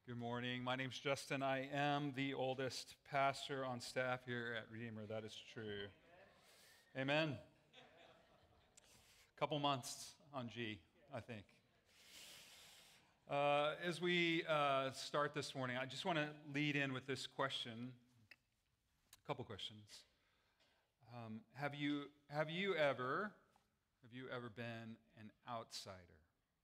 Good morning. My name's Justin. I am the oldest pastor on staff here at Redeemer. That is true. Amen. A couple months on G, I think. As we start this morning, I just want to lead in with this question, a couple questions. Have you ever been an outsider?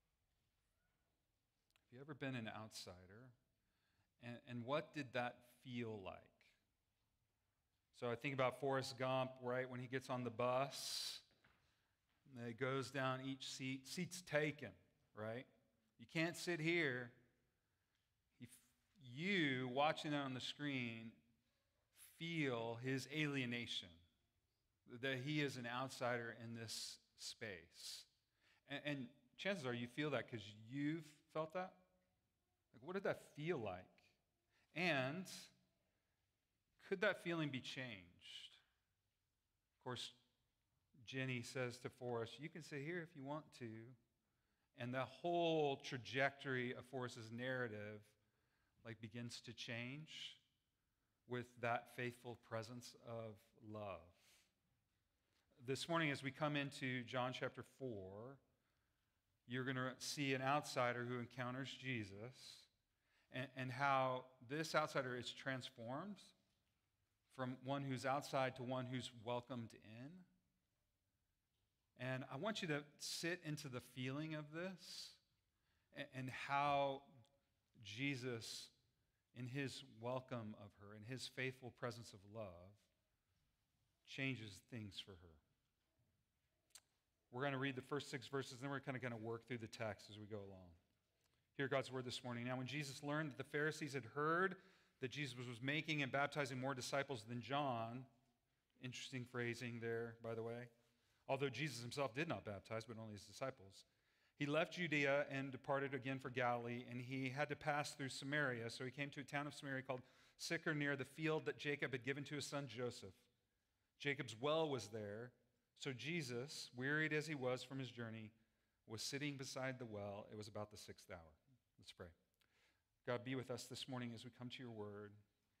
Have you ever been an outsider? And what did that feel like? So I think about Forrest Gump, right? When he gets on the bus, and it goes down each seat's taken, right? You can't sit here. You, watching it on the screen, feel his alienation, that he is an outsider in this space. And chances are you feel that because you've felt that. Like, what did that feel like? And could that feeling be changed? Of course, Jenny says to Forrest, you can sit here if you want to. And the whole trajectory of Forrest's narrative begins to change with that faithful presence of love. This morning, as we come into John chapter 4, you're going to see an outsider who encounters Jesus and how this outsider is transformed from one who's outside to one who's welcomed in. And I want you to sit into the feeling of this and how Jesus, in his welcome of her, in his faithful presence of love, changes things for her. We're going to read the first 6 verses, then we're kind of going to work through the text as we go along. Hear God's word this morning. Now, when Jesus learned that the Pharisees had heard that Jesus was making and baptizing more disciples than John, interesting phrasing there, by the way, although Jesus himself did not baptize, but only his disciples, he left Judea and departed again for Galilee, and he had to pass through Samaria. So he came to a town of Samaria called Sychar, near the field that Jacob had given to his son Joseph. Jacob's well was there. So Jesus, wearied as he was from his journey, was sitting beside the well. It was about the 6th hour. Let's pray. God, be with us this morning as we come to your word.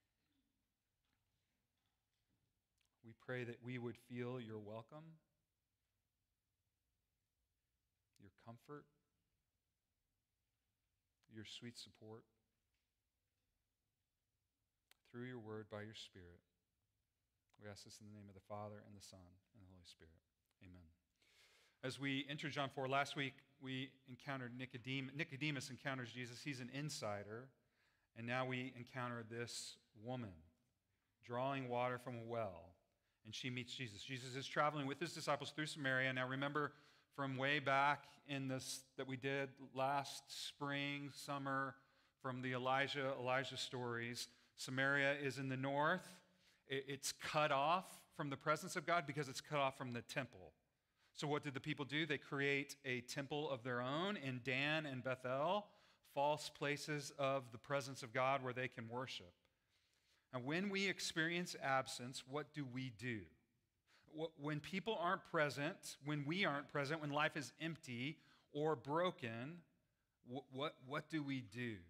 We pray that we would feel your welcome, your comfort, your sweet support through your word by your Spirit. We ask this in the name of the Father, and the Son, and the Holy Spirit. Amen. As we enter John 4, last week we encountered Nicodemus. Nicodemus encounters Jesus. He's an insider. And now we encounter this woman drawing water from a well. And she meets Jesus. Jesus is traveling with his disciples through Samaria. Now remember from way back in this that we did last spring, summer, from the Elijah stories, Samaria is in the north. It's cut off from the presence of God because it's cut off from the temple. So what did the people do? They create a temple of their own in Dan and Bethel, false places of the presence of God where they can worship. And when we experience absence, what do? When people aren't present, when we aren't present, when life is empty or broken, what do we do?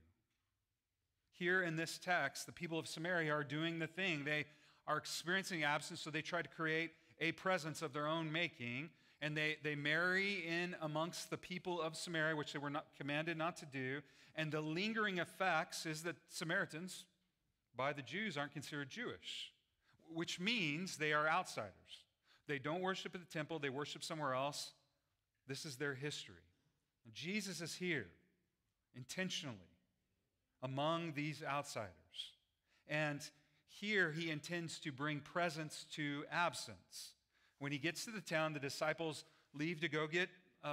Here in this text, the people of Samaria are doing the thing. They are experiencing absence, so they try to create a presence of their own making, and they marry in amongst the people of Samaria, which they were not commanded not to do, and the lingering effects is that Samaritans, by the Jews, aren't considered Jewish, which means they are outsiders. They don't worship at the temple, they worship somewhere else. This is their history. And Jesus is here, intentionally, among these outsiders. And here he intends to bring presence to absence. When he gets to the town, the disciples leave to go get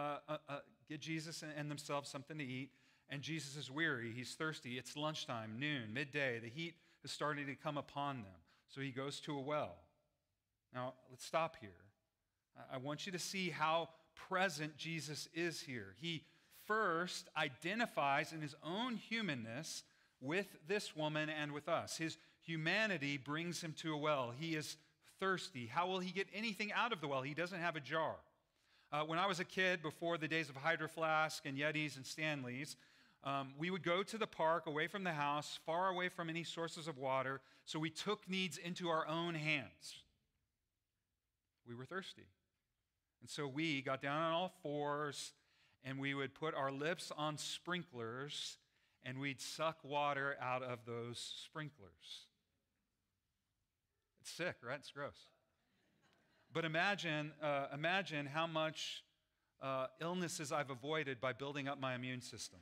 Jesus and themselves something to eat. And Jesus is weary. He's thirsty. It's lunchtime, noon, midday. The heat is starting to come upon them. So he goes to a well. Now, let's stop here. I want you to see how present Jesus is here. He first identifies in his own humanness with this woman and with us. His humanity brings him to a well. He is thirsty. How will he get anything out of the well? He doesn't have a jar. When I was a kid, before the days of Hydro Flask and Yetis and Stanleys, We would go to the park, away from the house, far away from any sources of water, so we took needs into our own hands. We were thirsty. And so we got down on all fours, and we would put our lips on sprinklers, and we'd suck water out of those sprinklers. It's sick, right? It's gross. But imagine how much illnesses I've avoided by building up my immune system.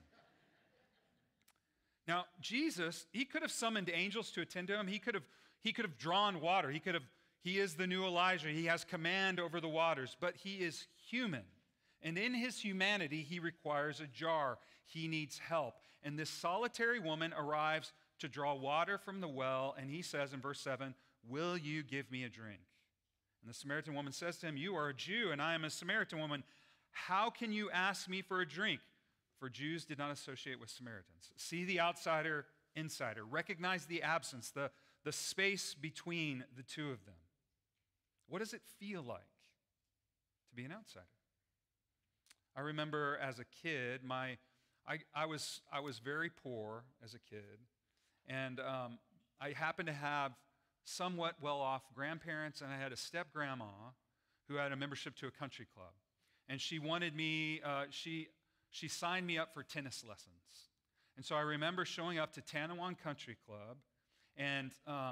Now, Jesus, he could have summoned angels to attend to him. He could have drawn water. He is the new Elijah. He has command over the waters, but he is human. And in his humanity, he requires a jar. He needs help. And this solitary woman arrives to draw water from the well, and he says in verse 7, "Will you give me a drink?" And the Samaritan woman says to him, "You are a Jew, and I am a Samaritan woman. How can you ask me for a drink?" For Jews did not associate with Samaritans. See the outsider, insider. Recognize the absence, the space between the two of them. What does it feel like to be an outsider? I remember as a kid, I was very poor as a kid, and I happened to have somewhat well-off grandparents, and I had a step-grandma who had a membership to a country club. And she wanted me, she signed me up for tennis lessons. And so I remember showing up to Tanawan Country Club, and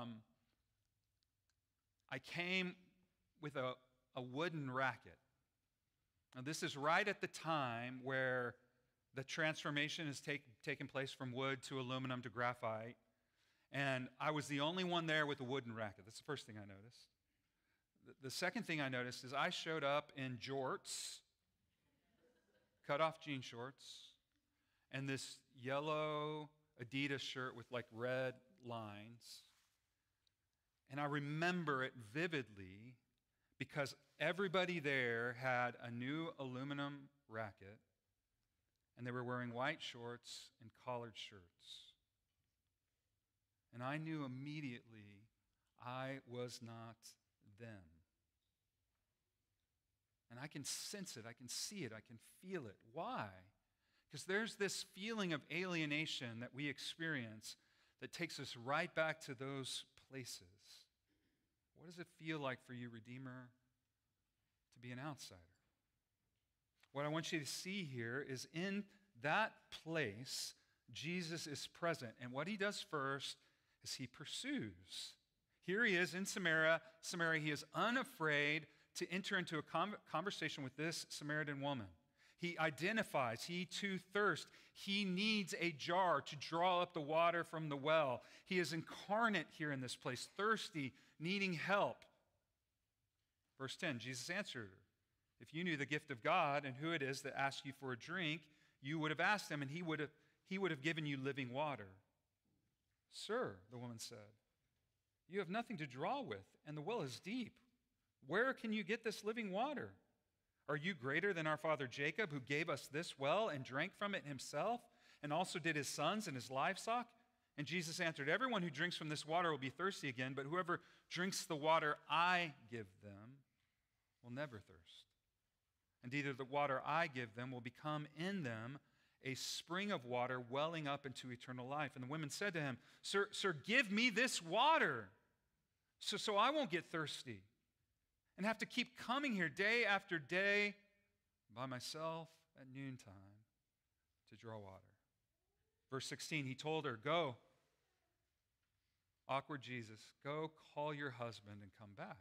I came with a wooden racket. Now, this is right at the time where the transformation has taken place from wood to aluminum to graphite. And I was the only one there with a wooden racket. That's the first thing I noticed. The second thing I noticed is I showed up in jorts, cut-off jean shorts, and this yellow Adidas shirt with like red lines. And I remember it vividly because everybody there had a new aluminum racket, and they were wearing white shorts and collared shirts. And I knew immediately I was not them. And I can sense it, I can see it, I can feel it. Why? Because there's this feeling of alienation that we experience that takes us right back to those places. What does it feel like for you, Redeemer, to be an outsider? What I want you to see here is in that place, Jesus is present. And what he does first is he pursues. Here he is in Samaria. He is unafraid to enter into a conversation with this Samaritan woman. He identifies, he too thirsts. He needs a jar to draw up the water from the well. He is incarnate here in this place, thirsty, needing help. Verse 10, Jesus answered her, "If you knew the gift of God and who it is that asks you for a drink, you would have asked him, and he would have given you living water." "Sir," the woman said, "you have nothing to draw with, and the well is deep. Where can you get this living water? Are you greater than our father Jacob, who gave us this well and drank from it himself, and also did his sons and his livestock?" And Jesus answered, "Everyone who drinks from this water will be thirsty again, but whoever drinks the water I give them will never thirst. Indeed, the water I give them will become in them a spring of water welling up into eternal life." And the women said to him, Sir, give me this water so I won't get thirsty and have to keep coming here day after day by myself at noontime to draw water." Verse 16, he told her, "Go," awkward Jesus, "go call your husband and come back."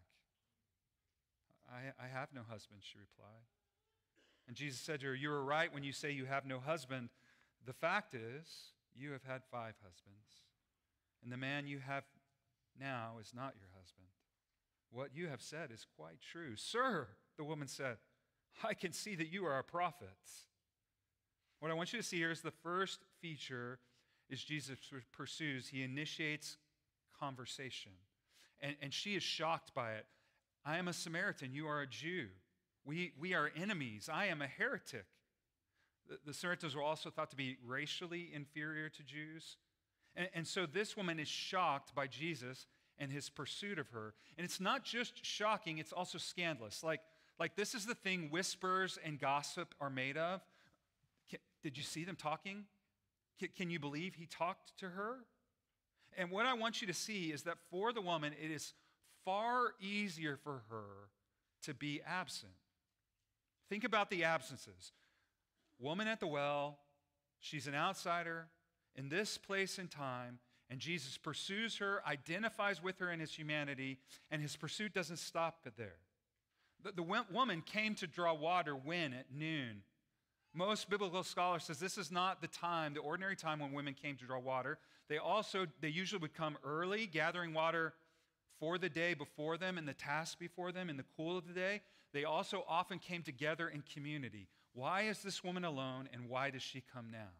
I have no husband," she replied. And Jesus said to her, "You are right when you say you have no husband. The fact is, you have had 5 husbands, and the man you have now is not your husband. What you have said is quite true." "Sir," the woman said, "I can see that you are a prophet." What I want you to see here is the first feature is Jesus pursues. He initiates conversation. And she is shocked by it. "I am a Samaritan. You are a Jew. We are enemies. I am a heretic." The Samaritans were also thought to be racially inferior to Jews. And so this woman is shocked by Jesus and his pursuit of her. And it's not just shocking, it's also scandalous. Like this is the thing whispers and gossip are made of. Did you see them talking? Can you believe he talked to her? And what I want you to see is that for the woman, it is far easier for her to be absent. Think about the absences. Woman at the well, she's an outsider in this place and time, and Jesus pursues her, identifies with her in his humanity, and his pursuit doesn't stop there. The woman came to draw water when? At noon. Most biblical scholars says this is not the time, the ordinary time when women came to draw water. They usually would come early, gathering water for the day before them and the task before them in the cool of the day. They also often came together in community. Why is this woman alone, and why does she come now?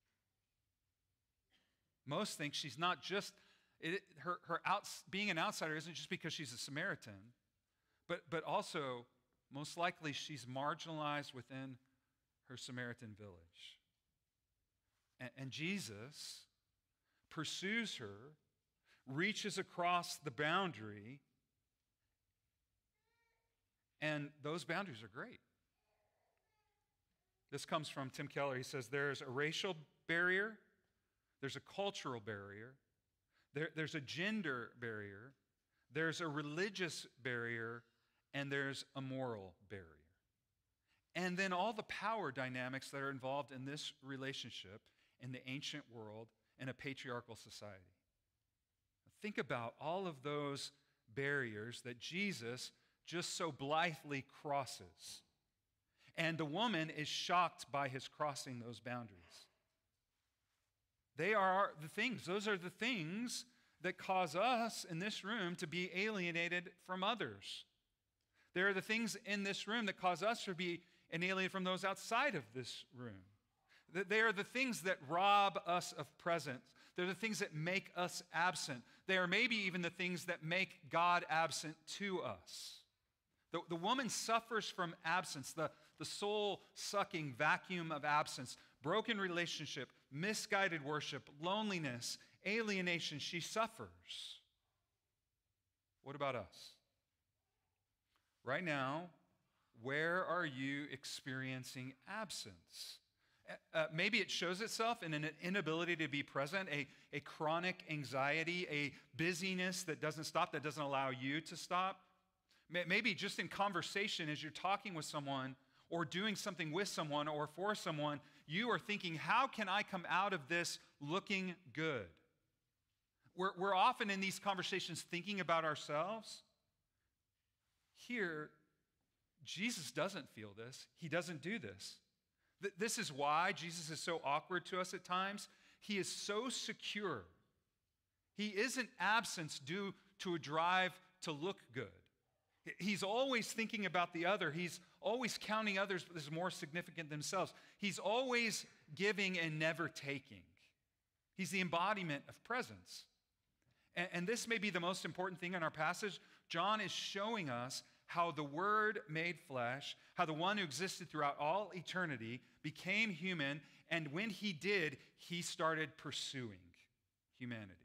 Most think she's not just, being an outsider isn't just because she's a Samaritan, but also, most likely, she's marginalized within her Samaritan village. And Jesus pursues her, reaches across the boundary, and those boundaries are great. This comes from Tim Keller. He says there's a racial barrier, there's a cultural barrier, there's a gender barrier, there's a religious barrier, and there's a moral barrier. And then all the power dynamics that are involved in this relationship in the ancient world in a patriarchal society. Think about all of those barriers that Jesus just so blithely crosses. And the woman is shocked by his crossing those boundaries. Those are the things that cause us in this room to be alienated from others. There are the things in this room that cause us to be alienated from those outside of this room. They are the things that rob us of presence. They're the things that make us absent. They are maybe even the things that make God absent to us. The woman suffers from absence, the soul-sucking vacuum of absence, broken relationship, misguided worship, loneliness, alienation. She suffers. What about us? Right now, where are you experiencing absence? Maybe it shows itself in an inability to be present, a chronic anxiety, a busyness that doesn't stop, that doesn't allow you to stop. Maybe just in conversation as you're talking with someone or doing something with someone or for someone, you are thinking, how can I come out of this looking good? We're often in these conversations thinking about ourselves. Here, Jesus doesn't feel this. He doesn't do this. This is why Jesus is so awkward to us at times. He is so secure. He isn't absence due to a drive to look good. He's always thinking about the other. He's always counting others as more significant than themselves. He's always giving and never taking. He's the embodiment of presence. And this may be the most important thing in our passage. John is showing us how the Word made flesh, how the one who existed throughout all eternity became human, and when he did, he started pursuing humanity.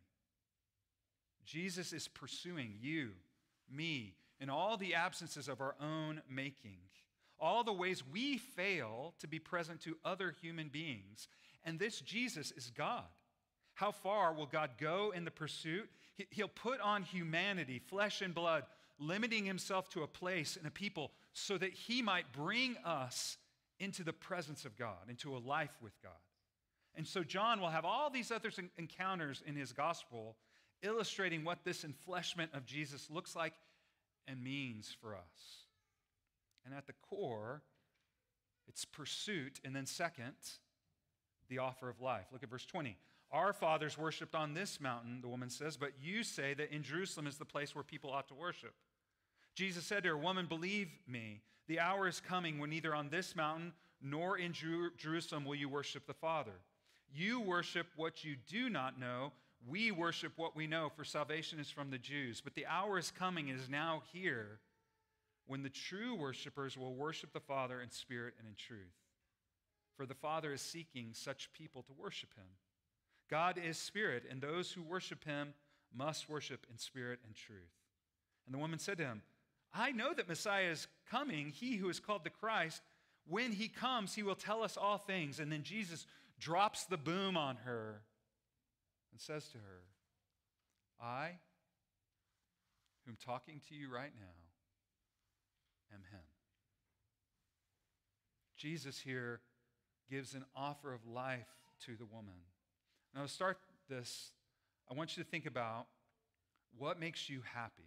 Jesus is pursuing you, me, in all the absences of our own making, all the ways we fail to be present to other human beings. And this Jesus is God. How far will God go in the pursuit? He'll put on humanity, flesh and blood, limiting himself to a place and a people so that he might bring us into the presence of God, into a life with God. And so John will have all these other encounters in his gospel illustrating what this enfleshment of Jesus looks like and means for us. And at the core, it's pursuit, and then second, the offer of life. Look at verse 20. Our fathers worshipped on this mountain, the woman says, but you say that in Jerusalem is the place where people ought to worship. Jesus said to her, woman, believe me, the hour is coming when neither on this mountain nor in Jerusalem will you worship the Father. You worship what you do not know. We worship what we know, for salvation is from the Jews. But the hour is coming, and is now here, when the true worshipers will worship the Father in spirit and in truth. For the Father is seeking such people to worship him. God is spirit, and those who worship him must worship in spirit and truth. And the woman said to him, I know that Messiah is coming, he who is called the Christ. When he comes, he will tell us all things. And then Jesus drops the boom on her and says to her, I, whom talking to you right now, am him. Jesus here gives an offer of life to the woman. Now, to start this, I want you to think about what makes you happy.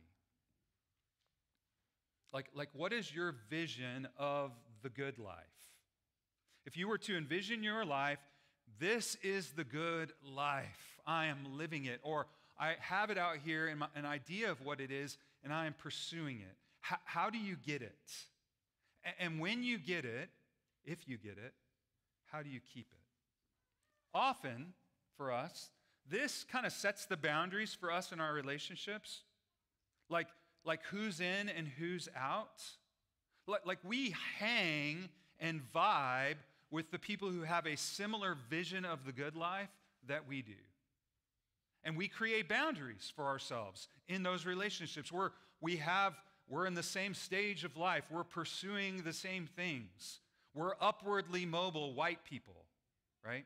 Like what is your vision of the good life? If you were to envision your life, this is the good life. I am living it. Or I have it out here in an idea of what it is, and I am pursuing it. How do you get it? And when you get it, if you get it, how do you keep it? Often, for us, this kind of sets the boundaries for us in our relationships. Like who's in and who's out. Like we hang and vibe with the people who have a similar vision of the good life that we do. And we create boundaries for ourselves in those relationships. We're in the same stage of life. We're pursuing the same things. We're upwardly mobile white people, right?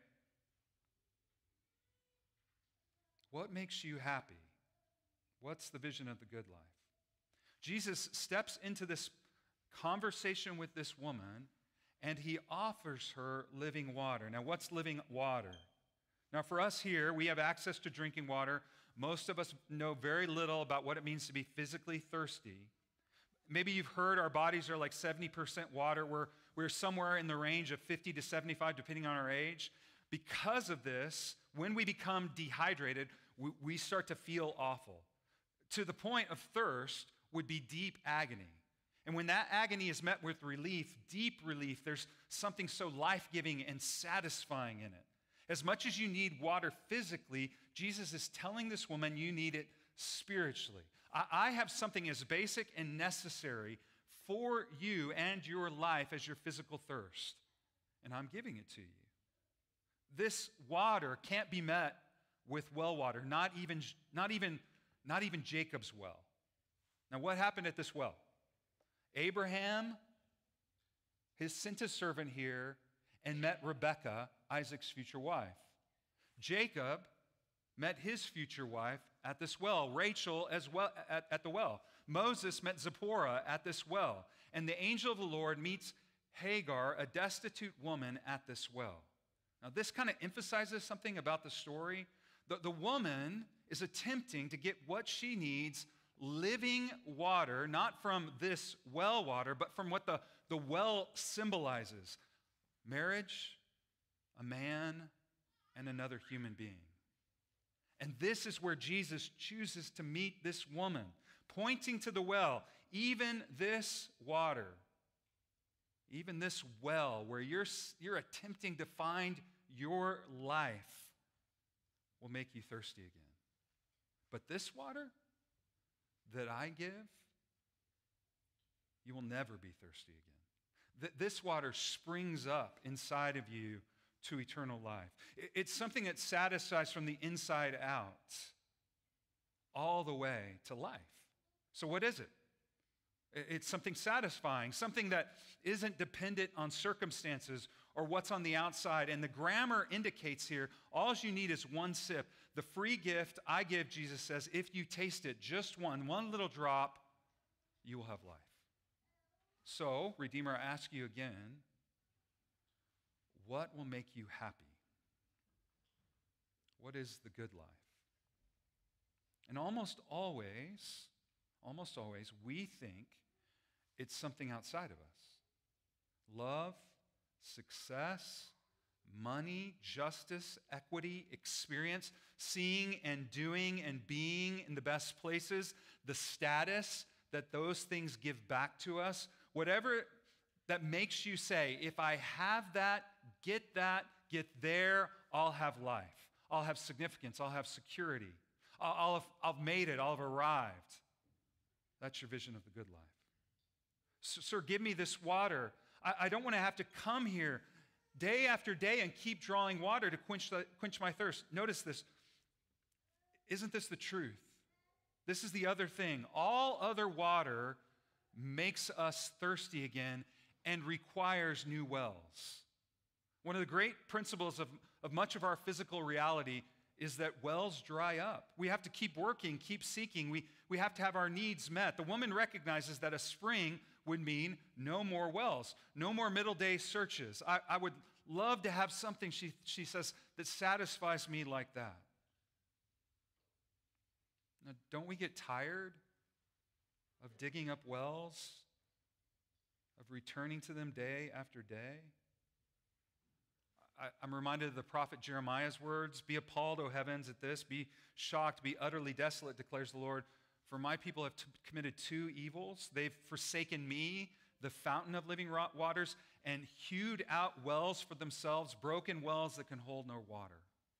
What makes you happy? What's the vision of the good life? Jesus steps into this conversation with this woman, and he offers her living water. Now, what's living water? Now, for us here, we have access to drinking water. Most of us know very little about what it means to be physically thirsty. Maybe you've heard our bodies are like 70% water. We're somewhere in the range of 50 to 75, depending on our age. Because of this, when we become dehydrated, we start to feel awful. To the point of thirst would be deep agony. And when that agony is met with relief, deep relief, there's something so life-giving and satisfying in it. As much as you need water physically, Jesus is telling this woman you need it spiritually. I have something as basic and necessary for you and your life as your physical thirst, and I'm giving it to you. This water can't be met with well water, not even Jacob's well. Now, what happened at this well? Abraham sent his servant here and met Rebekah, Isaac's future wife. Jacob met his future wife at this well. Rachel as well at the well. Moses met Zipporah at this well. And the angel of the Lord meets Hagar, a destitute woman, at this well. Now, this kind of emphasizes something about the story. The woman is attempting to get what she needs, living water, not from this well water, but from what the well symbolizes. Marriage, a man, and another human being. And this is where Jesus chooses to meet this woman, pointing to the well. Even this water, even this well where you're attempting to find your life will make you thirsty again. But this water that I give, you will never be thirsty again. This water springs up inside of you to eternal life. It's something that satisfies from the inside out all the way to life. So what is it? It's something satisfying, something that isn't dependent on circumstances or what's on the outside. And the grammar indicates here, all you need is one sip. The free gift I give, Jesus says, if you taste it, just one little drop, you will have life. So, Redeemer, I ask you again, what will make you happy? What is the good life? And almost always, we think it's something outside of us. Love, success, money, justice, equity, experience, seeing and doing and being in the best places, the status that those things give back to us, whatever that makes you say, if I have that, get there, I'll have life. I'll have significance. I'll have security. I've made it. I'll have arrived. That's your vision of the good life. Sir, give me this water. I don't want to have to come here day after day and keep drawing water to quench my thirst. Notice this. Isn't this the truth? This is the other thing. All other water makes us thirsty again and requires new wells. One of the great principles of of much of our physical reality is that wells dry up. We have to keep working, keep seeking. We have to have our needs met. The woman recognizes that a spring would mean no more wells, no more middle day searches. I would love to have something, she says, that satisfies me like that. Now, don't we get tired of digging up wells, of returning to them day after day? I'm reminded of the prophet Jeremiah's words, "Be appalled, O heavens, at this. Be shocked, be utterly desolate, declares the Lord. For my people have committed two evils. They've forsaken me, the fountain of living waters, and hewed out wells for themselves, broken wells that can hold no water."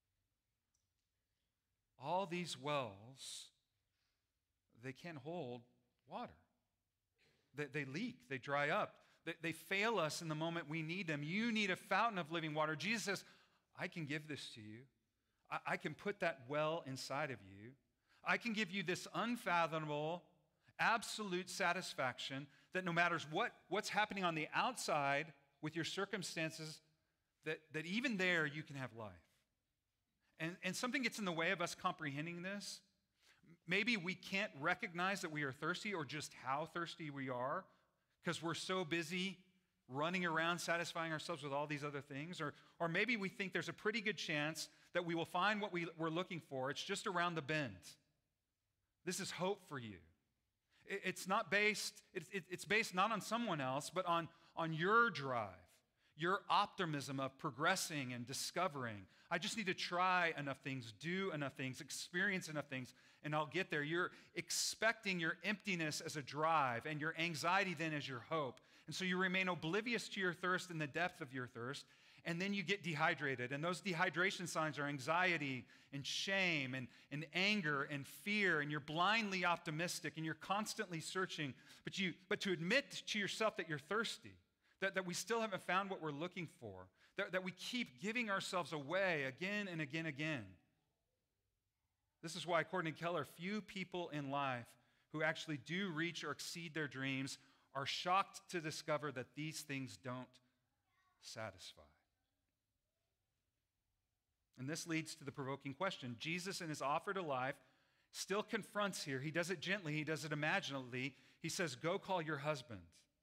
All these wells, they can't hold water. They leak, they dry up. They fail us in the moment we need them. You need a fountain of living water. Jesus says, I can give this to you. I can put that well inside of you. I can give you this unfathomable, absolute satisfaction that no matter what's happening on the outside with your circumstances, that even there you can have life. And something gets in the way of us comprehending this. Maybe we can't recognize that we are thirsty or just how thirsty we are because we're so busy running around satisfying ourselves with all these other things. Or maybe we think there's a pretty good chance that we will find what we're looking for. It's just around the bend. This is hope for you. It's based not on someone else, but on your drive, your optimism of progressing and discovering. I just need to try enough things, do enough things, experience enough things, and I'll get there. You're expecting your emptiness as a drive and your anxiety then as your hope. And so you remain oblivious to your thirst and the depth of your thirst, and then you get dehydrated. And those dehydration signs are anxiety and shame and anger and fear, and you're blindly optimistic and you're constantly searching. But to admit to yourself that you're thirsty, that we still haven't found what we're looking for, that we keep giving ourselves away again and again and again. This is why, according to Keller, few people in life who actually do reach or exceed their dreams are shocked to discover that these things don't satisfy. And this leads to the provoking question. Jesus, in his offer to life, still confronts here. He does it gently. He does it imaginatively. He says, go call your husband.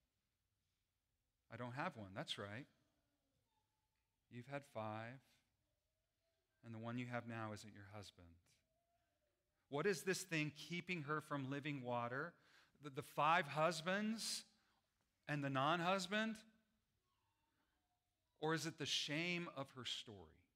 I don't have one. That's right. You've had 5, and the one you have now isn't your husband. What is this thing keeping her from living water? The 5 husbands and the non-husband? Or is it the shame of her story?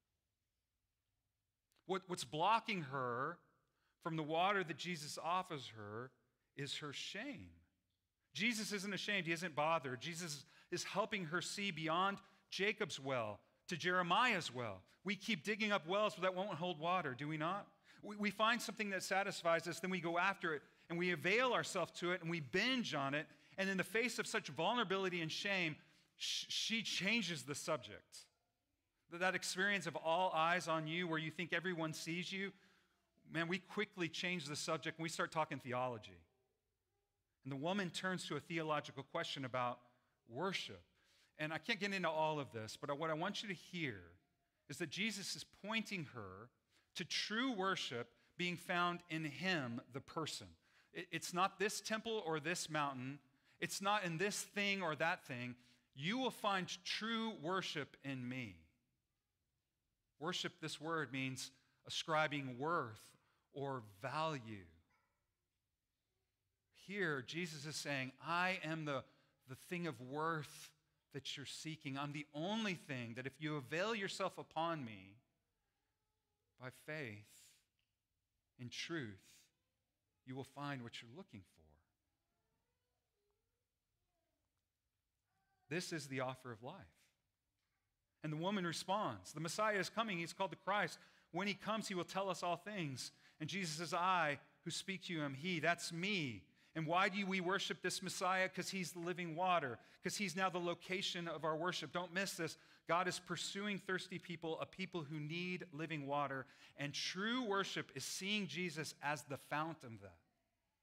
What's blocking her from the water that Jesus offers her is her shame. Jesus isn't ashamed. He isn't bothered. Jesus is helping her see beyond Jacob's well to Jeremiah's well. We keep digging up wells that won't hold water, do we not? We find something that satisfies us, then we go after it, and we avail ourselves to it, and we binge on it. And in the face of such vulnerability and shame, she changes the subject. That experience of all eyes on you where you think everyone sees you, man, we quickly change the subject and we start talking theology. And the woman turns to a theological question about worship. And I can't get into all of this, but what I want you to hear is that Jesus is pointing her to true worship being found in him, the person. It's not this temple or this mountain. It's not in this thing or that thing. You will find true worship in me. Worship, this word, means ascribing worth or value. Here, Jesus is saying, I am the thing of worth that you're seeking. I'm the only thing that if you avail yourself upon me by faith, in truth, you will find what you're looking for. This is the offer of life. And the woman responds, the Messiah is coming. He's called the Christ. When he comes, he will tell us all things. And Jesus says, I who speak to you am he. That's me. And why do we worship this Messiah? Because he's the living water. Because he's now the location of our worship. Don't miss this. God is pursuing thirsty people, a people who need living water. And true worship is seeing Jesus as the fount of that.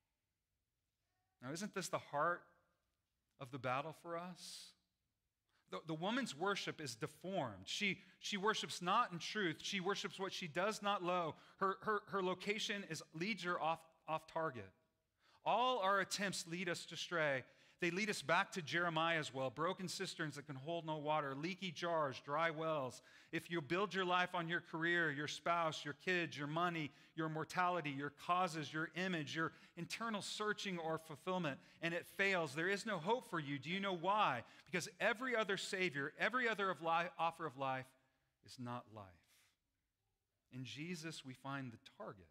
Now, isn't this the heart of the battle for us? The woman's worship is deformed. She worships not in truth. She worships what she does not know. Her location leads her off target. All our attempts lead us astray. They lead us back to Jeremiah's well, broken cisterns that can hold no water, leaky jars, dry wells. If you build your life on your career, your spouse, your kids, your money, your mortality, your causes, your image, your internal searching or fulfillment, and it fails, there is no hope for you. Do you know why? Because every other Savior, every other offer of life is not life. In Jesus, we find the target.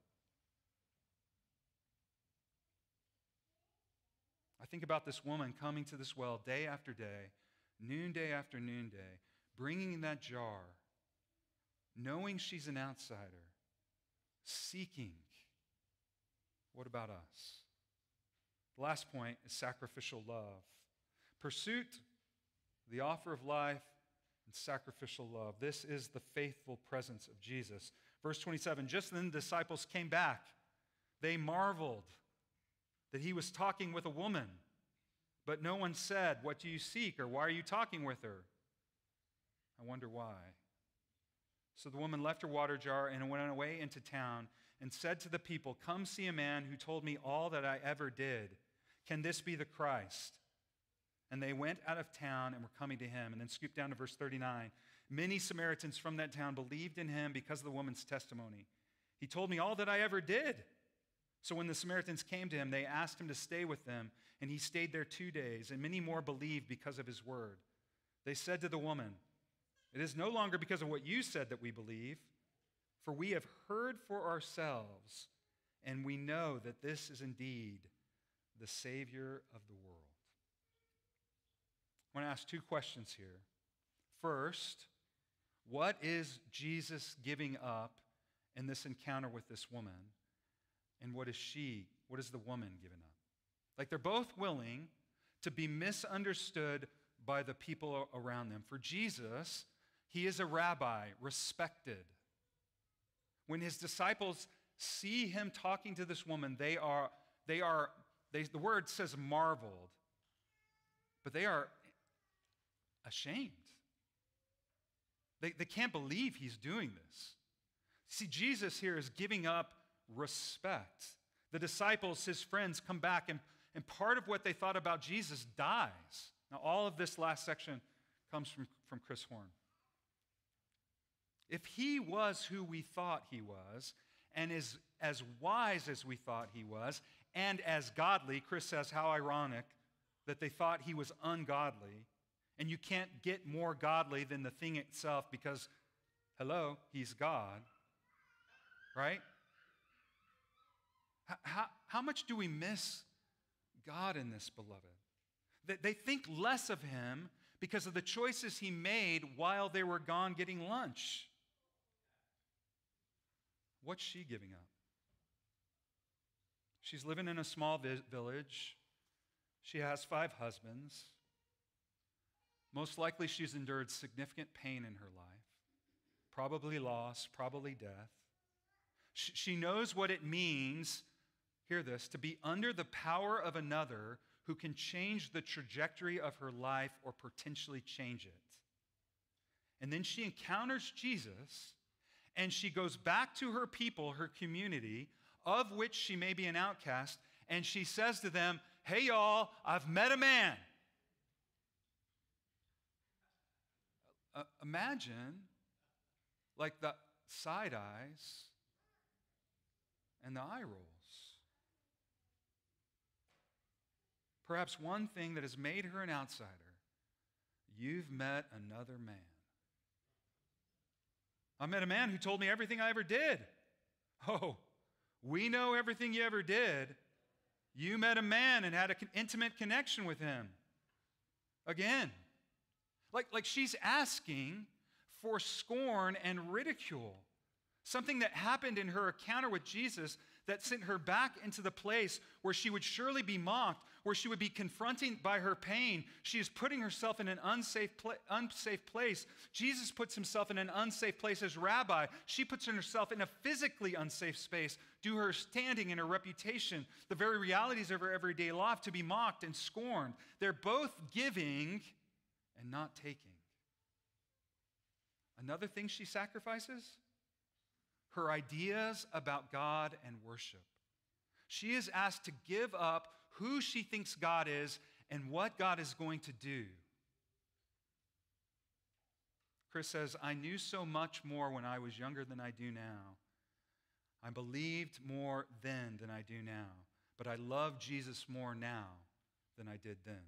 I think about this woman coming to this well day after day, noonday after noonday, bringing that jar, knowing she's an outsider, seeking. What about us? The last point is sacrificial love. Pursuit, the offer of life, and sacrificial love. This is the faithful presence of Jesus. Verse 27, just then the disciples came back. They marveled that he was talking with a woman. But no one said, what do you seek? Or why are you talking with her? I wonder why. So the woman left her water jar and went away into town and said to the people, come see a man who told me all that I ever did. Can this be the Christ? And they went out of town and were coming to him. And then scoop down to verse 39. Many Samaritans from that town believed in him because of the woman's testimony. He told me all that I ever did. So when the Samaritans came to him, they asked him to stay with them, and he stayed there 2 days, and many more believed because of his word. They said to the woman, it is no longer because of what you said that we believe, for we have heard for ourselves, and we know that this is indeed the Savior of the world. I want to ask 2 questions here. First, what is Jesus giving up in this encounter with this woman? And what is the woman giving up? Like they're both willing to be misunderstood by the people around them. For Jesus, he is a rabbi, respected. When his disciples see him talking to this woman, the word says marveled, but they are ashamed. They can't believe he's doing this. See, Jesus here is giving up respect. The disciples, his friends, come back, and part of what they thought about Jesus dies. Now, all of this last section comes from Chris Horn. If he was who we thought he was, and is as wise as we thought he was, and as godly, Chris says, how ironic that they thought he was ungodly, and you can't get more godly than the thing itself because, hello, he's God, right? How much do we miss God in this, beloved? They think less of him because of the choices he made while they were gone getting lunch. What's she giving up? She's living in a small village. She has 5 husbands. Most likely she's endured significant pain in her life, probably loss, probably death. She knows what it means, hear this, to be under the power of another who can change the trajectory of her life or potentially change it. And then she encounters Jesus, and she goes back to her people, her community, of which she may be an outcast, and she says to them, hey y'all, I've met a man. Imagine like the side eyes and the eye rolls. Perhaps one thing that has made her an outsider, you've met another man. I met a man who told me everything I ever did. Oh, we know everything you ever did. You met a man and had an intimate connection with him. Again. Like she's asking for scorn and ridicule. Something that happened in her encounter with Jesus that sent her back into the place where she would surely be mocked, where she would be confronted by her pain. She is putting herself in an unsafe place. Jesus puts himself in an unsafe place as rabbi. She puts herself in a physically unsafe space due to her standing and her reputation, the very realities of her everyday life, to be mocked and scorned. They're both giving and not taking. Another thing she sacrifices? Her ideas about God and worship. She is asked to give up who she thinks God is and what God is going to do. Chris says, I knew so much more when I was younger than I do now. I believed more then than I do now. But I love Jesus more now than I did then.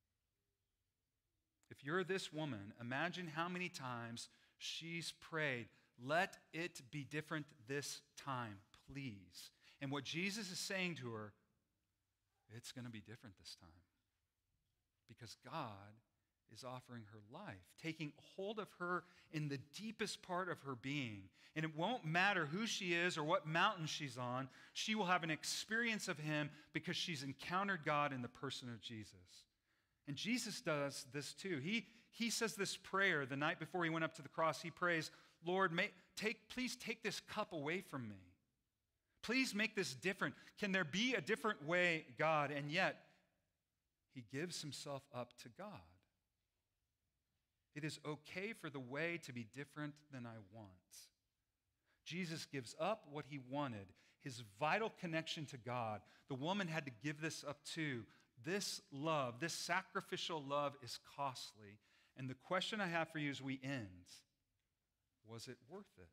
If you're this woman, imagine how many times she's prayed, let it be different this time, please. And what Jesus is saying to her, it's going to be different this time. Because God is offering her life, taking hold of her in the deepest part of her being. And it won't matter who she is or what mountain she's on. She will have an experience of him because she's encountered God in the person of Jesus. And Jesus does this too. He says this prayer the night before he went up to the cross. He prays, Lord, please take this cup away from me. Please make this different. Can there be a different way, God? And yet, he gives himself up to God. It is okay for the way to be different than I want. Jesus gives up what he wanted, his vital connection to God. The woman had to give this up too. This love, this sacrificial love is costly. And the question I have for you as we end, was it worth it?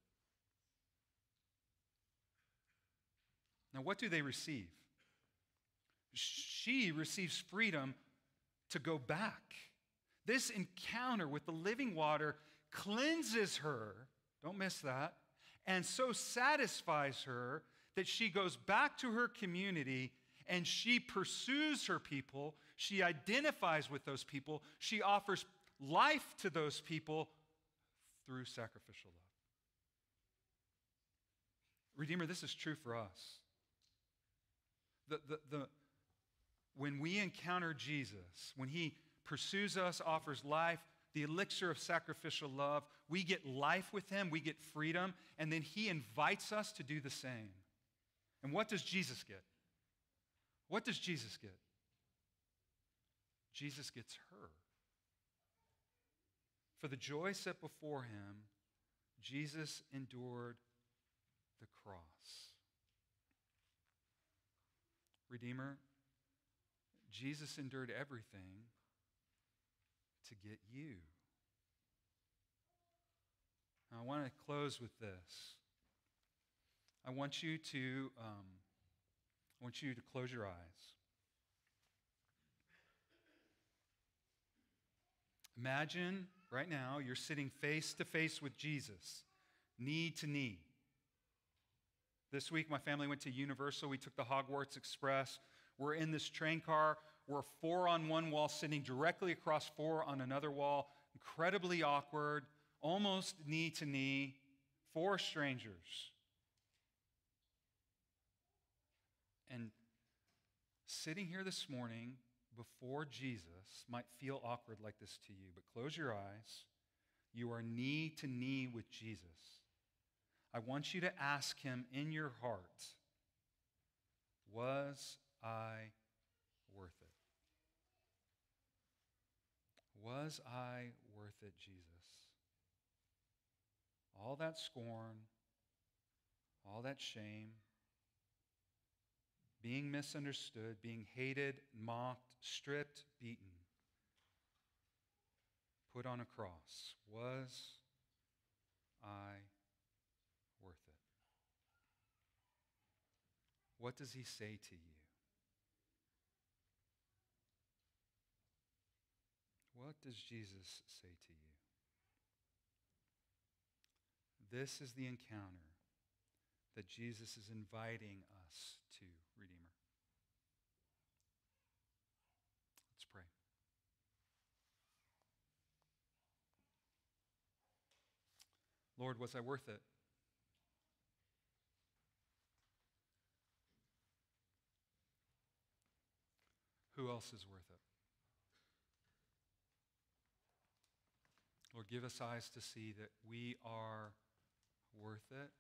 Now, what do they receive? She receives freedom to go back. This encounter with the living water cleanses her, don't miss that, and so satisfies her that she goes back to her community and she pursues her people. She identifies with those people. She offers life to those people through sacrificial love. Redeemer, this is true for us. When we encounter Jesus, when he pursues us, offers life, the elixir of sacrificial love, we get life with him, we get freedom, and then he invites us to do the same. And what does Jesus get? What does Jesus get? Jesus gets her. For the joy set before him, Jesus endured the cross. Redeemer, Jesus endured everything to get you. Now, I want to close with this. I want you to close your eyes. Imagine right now you're sitting face to face with Jesus, knee to knee. This week, my family went to Universal. We took the Hogwarts Express. We're in this train car. We're 4 on one wall, sitting directly across 4 on another wall. Incredibly awkward, almost knee to knee, 4 strangers. And sitting here this morning before Jesus might feel awkward like this to you, but close your eyes. You are knee to knee with Jesus. I want you to ask him in your heart, was I worth it? Was I worth it, Jesus? All that scorn, all that shame, being misunderstood, being hated, mocked, stripped, beaten, put on a cross. Was I worth it? What does he say to you? What does Jesus say to you? This is the encounter that Jesus is inviting us to, Redeemer. Let's pray. Lord, was I worth it? Who else is worth it? Lord, give us eyes to see that we are worth it,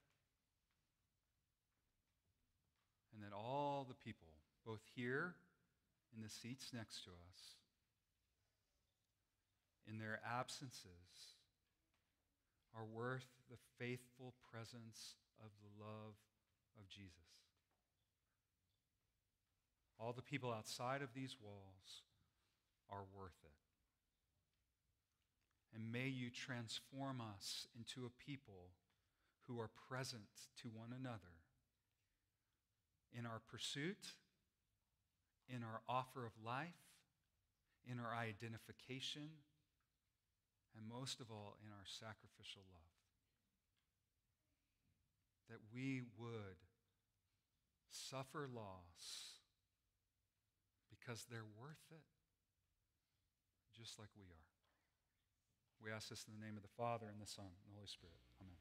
and that all the people, both here in the seats next to us, in their absences, are worth the faithful presence of the love of Jesus. All the people outside of these walls are worth it. And may you transform us into a people who are present to one another in our pursuit, in our offer of life, in our identification, and most of all, in our sacrificial love. That we would suffer loss because they're worth it, just like we are. We ask this in the name of the Father, and the Son, and the Holy Spirit. Amen.